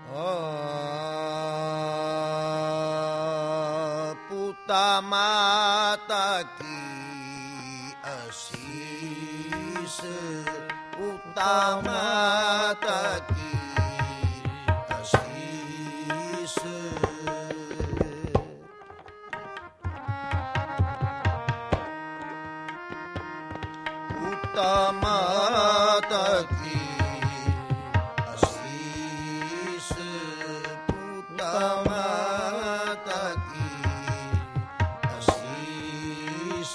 पूता माता की आशीष, पूता माता की आशीष। पूता माता की आशीष, पूता माता की आशीष।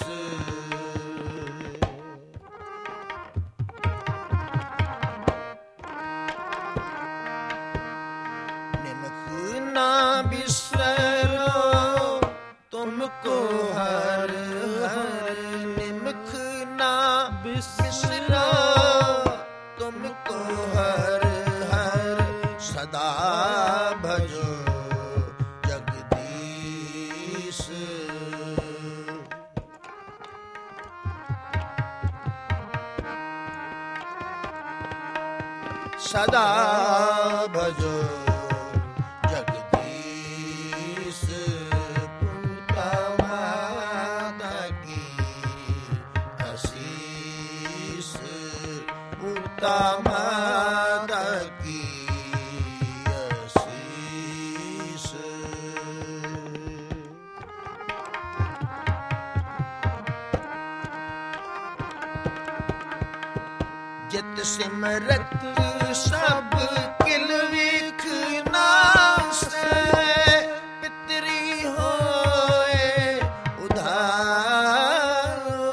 निमक ना बिसरो तुमको हर हर, निमक ना बिसरो तुमको हर हर, सदा भजो जगदीश। सदा भजो जगदीश। पूता माता की आशीष, पूता माता की आशीष। जित सिमरत सब किल विखना से, पितरी होए उधारो।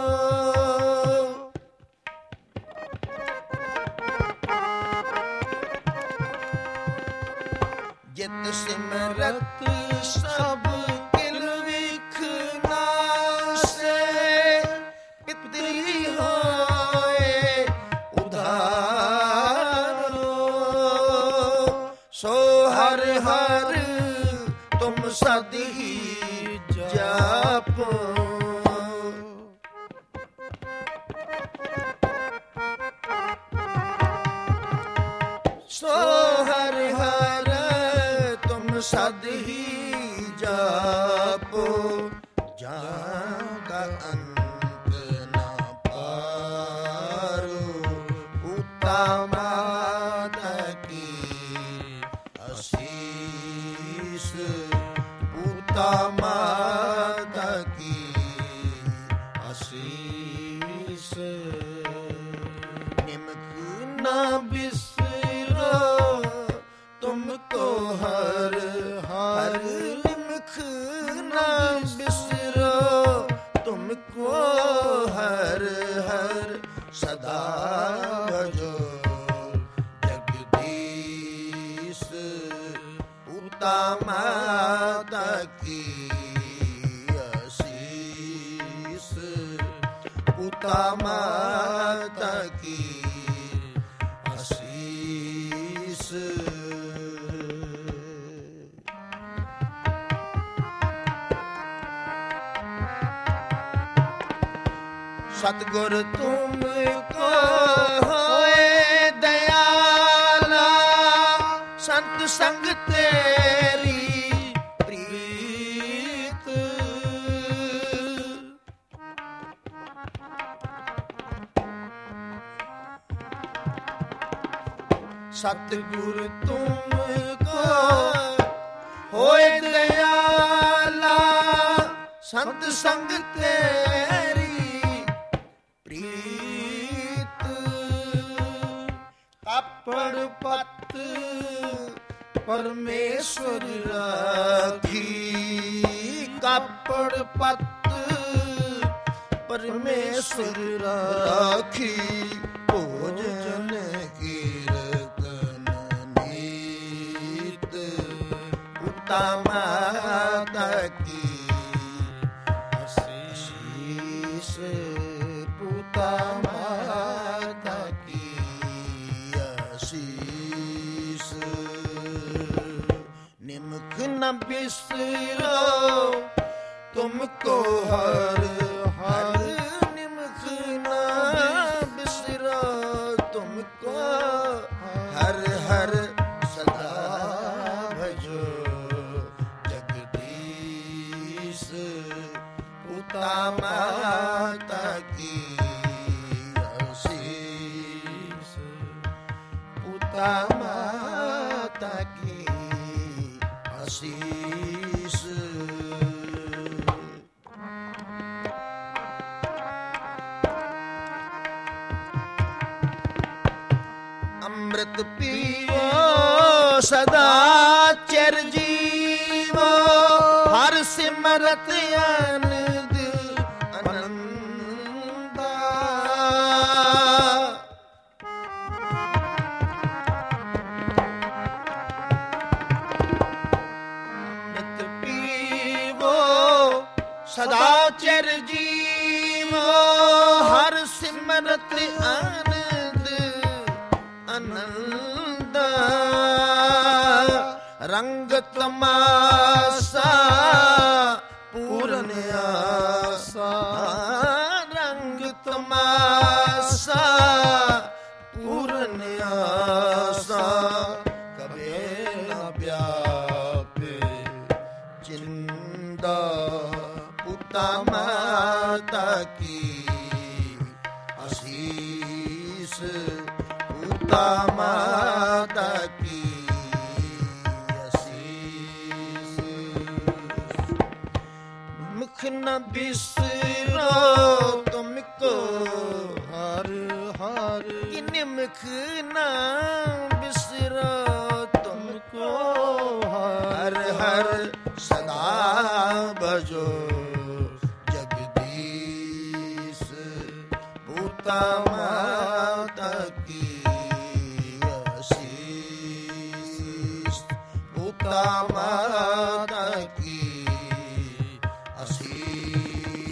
जित सिमरत सब किल विखना से, पितरी होए उधारो। सो हर हर तुम सदी जापो, सो हर हर तुम सदी जापो। जाका अंत न पारो, पूता माता की आशीष, पूता माता की आशीष। निमक ना बिसरो तुमको हर हर, निमक ना बिसरो तुमको हर हर, सदा भजो जगदीश। पूता माता की आशीष, पूता माता की आशीष। सतगुर तुमको होए दयाला, संत संग तेरी प्रीत। सतगुर तुमको होए दयाला, संत संग तेरी प्रीत। अपड़ पत परमेश्वर राखी, कपड़ पत परमेश्वर राखी। भोजन कीर्तन नीत, पूता माता की आशीष, पूता माता की आशीष। निमक न बिसरो तुमको हर हर, निमक न बिसरो तुमको हर हर, सदा पूता माता की आशीष। अमृत पीवो सदा चिर जीवो, हर सिमरत आनंद आनंदा। अमृत पीवो सदा चिर जीवो, हर सिमरत आनंद आनंद। रंग तमाशा पूर्ण आशा, रंग तमाशा पूर्ण आशा। कबे न व्यापे चिंदा, पूता माता की आशीष। पूता माता की आशीष। मुख न बिसरो तुमको हर हर, निमुख न बिसरो तुमको हर हर। सदा भजो जगदीश, पूता माता की आशीष। पूता माता की आशीष।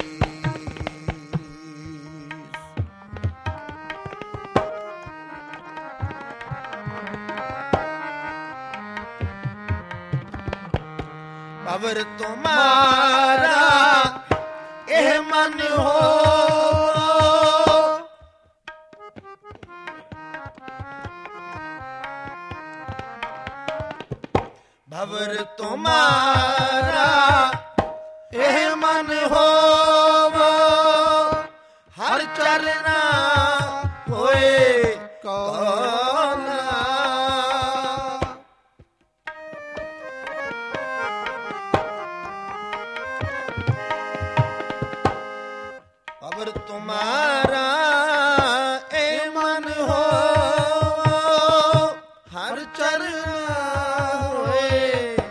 अवर तुम्हारा एह मन हो, भवर तुम्हारा एह मन हो। हर चरना होए कौन। अवर तुम्हारा ए मन हो, हर चरना होए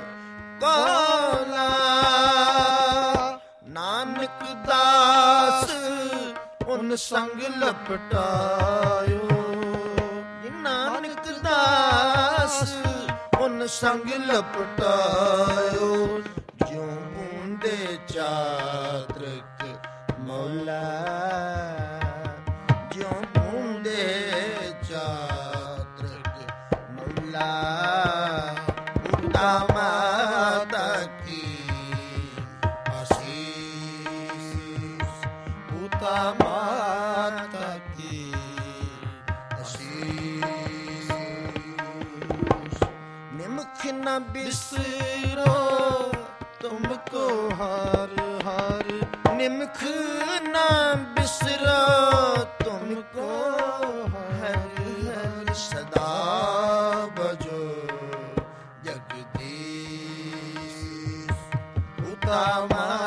कौला। नानक दास उन संग लपटायो, नानक दास उन संग लपटायो। ज्यों बूंदे चातृक मौला, ज्यों बूंदे चातृक मौला। पूता माता की आशीष। पूता माता की आशीष। निमुख न बिसरो तुमको हर हर, निमुख न बिसरो तुमको हर हर। सदा भजो जगदीश, पूता माता